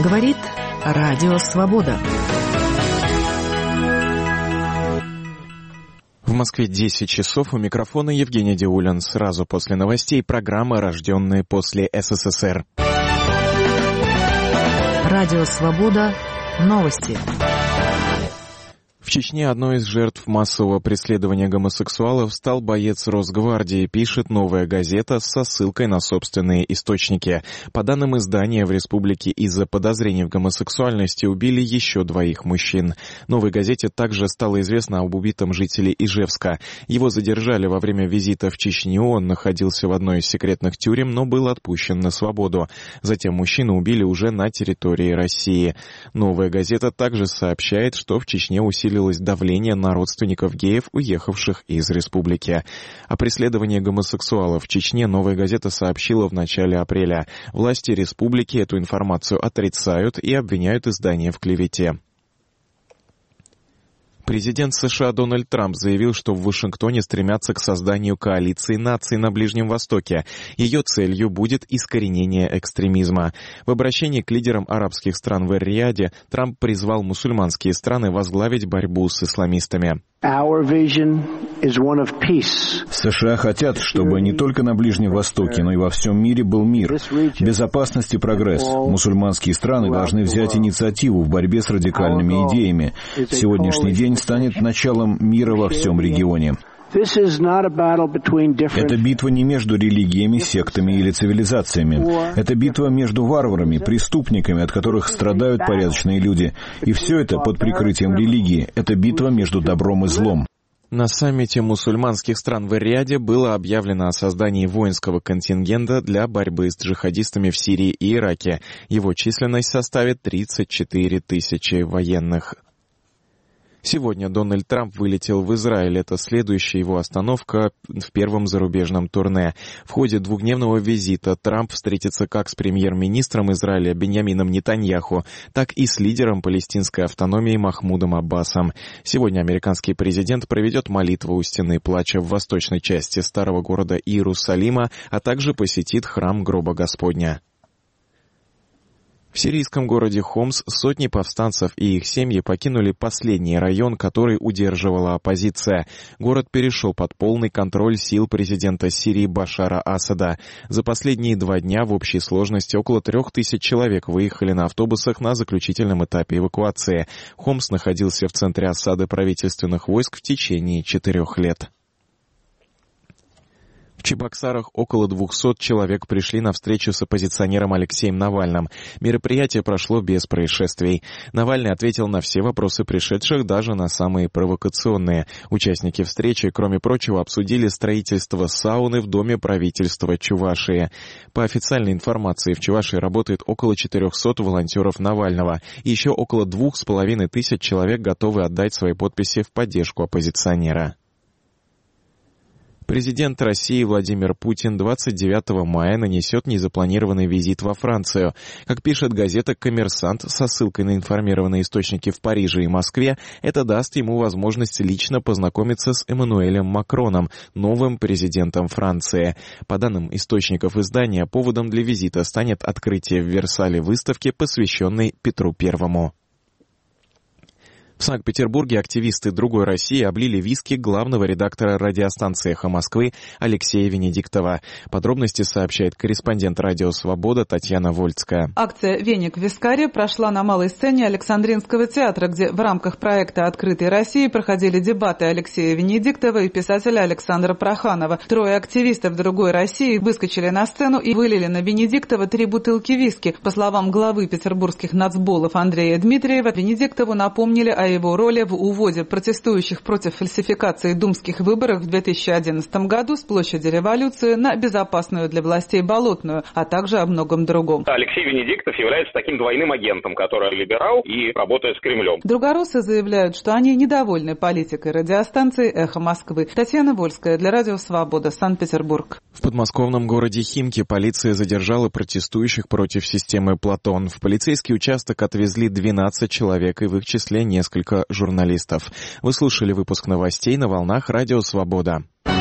Говорит Радио Свобода. В Москве 10 часов, у микрофона Евгений Диулин. Сразу после новостей программа «Рожденные после СССР». Радио Свобода. Новости. В Чечне одной из жертв массового преследования гомосексуалов стал боец Росгвардии, пишет «Новая газета» со ссылкой на собственные источники. По данным издания, в республике из-за подозрений в гомосексуальности убили еще 2 мужчин. «Новой газете» также стало известно об убитом жителе Ижевска. Его задержали во время визита в Чечню, он находился в одной из секретных тюрем, но был отпущен на свободу. Затем мужчину убили уже на территории России. «Новая газета» также сообщает, что в Чечне усилилось давление на родственников геев, уехавших из республики. О преследовании гомосексуалов в Чечне «Новая газета» сообщила в начале апреля. Власти республики эту информацию отрицают и обвиняют издание в клевете. Президент США Дональд Трамп заявил, что в Вашингтоне стремятся к созданию коалиции наций на Ближнем Востоке. Ее целью будет искоренение экстремизма. В обращении к лидерам арабских стран в Эр-Рияде Трамп призвал мусульманские страны возглавить борьбу с исламистами. США хотят, чтобы не только на Ближнем Востоке, но и во всем мире был мир, безопасность и прогресс. Мусульманские страны должны взять инициативу в борьбе с радикальными идеями. Сегодняшний день станет началом мира во всем регионе. Это битва не между религиями, сектами или цивилизациями. Это битва между варварами, преступниками, от которых страдают порядочные люди. И все это под прикрытием религии. Это битва между добром и злом. На саммите мусульманских стран в Эр-Рияде было объявлено о создании воинского контингента для борьбы с джихадистами в Сирии и Ираке. Его численность составит 34 тысячи военных. Сегодня Дональд Трамп вылетел в Израиль. Это следующая его остановка в первом зарубежном турне. В ходе 2-дневного визита Трамп встретится как с премьер-министром Израиля Биньямином Нетаньяху, так и с лидером палестинской автономии Махмудом Аббасом. Сегодня американский президент проведет молитву у Стены Плача в восточной части старого города Иерусалима, а также посетит храм Гроба Господня. В сирийском городе Хомс сотни повстанцев и их семьи покинули последний район, который удерживала оппозиция. Город перешел под полный контроль сил президента Сирии Башара Асада. За последние 2 дня в общей сложности около 3000 человек выехали на автобусах на заключительном этапе эвакуации. Хомс находился в центре осады правительственных войск в течение 4 лет. В Чебоксарах около 200 человек пришли на встречу с оппозиционером Алексеем Навальным. Мероприятие прошло без происшествий. Навальный ответил на все вопросы пришедших, даже на самые провокационные. Участники встречи, кроме прочего, обсудили строительство сауны в доме правительства Чувашии. По официальной информации, в Чувашии работает около 400 волонтеров Навального. И еще около 2500 человек готовы отдать свои подписи в поддержку оппозиционера. Президент России Владимир Путин 29 мая нанесет незапланированный визит во Францию. Как пишет газета «Коммерсант» со ссылкой на информированные источники в Париже и Москве, это даст ему возможность лично познакомиться с Эммануэлем Макроном, новым президентом Франции. По данным источников издания, поводом для визита станет открытие в Версале выставки, посвященной Петру Первому. В Санкт-Петербурге активисты «Другой России» облили виски главного редактора радиостанции «Эхо Москвы» Алексея Венедиктова. Подробности сообщает корреспондент «Радио Свобода» Татьяна Вольцкая. Акция «Веник в вискаре» прошла на малой сцене Александринского театра, где в рамках проекта «Открытой России» проходили дебаты Алексея Венедиктова и писателя Александра Проханова. 3 активистов «Другой России» выскочили на сцену и вылили на Венедиктова 3 бутылки виски. По словам главы петербургских нацболов Андрея Дмитриева, Венедиктову напомнили о его роли в уводе протестующих против фальсификации думских выборов в 2011 году с площади Революции на безопасную для властей Болотную, а также о многом другом. Алексей Венедиктов является таким двойным агентом, который либерал и работает с Кремлем. Другороссы заявляют, что они недовольны политикой радиостанции «Эхо Москвы». Татьяна Вольская для Радио Свобода, Санкт-Петербург. В подмосковном городе Химки полиция задержала протестующих против системы «Платон». В полицейский участок отвезли 12 человек, и в их числе несколько журналистов. Вы слушали выпуск новостей на волнах Радио Свобода.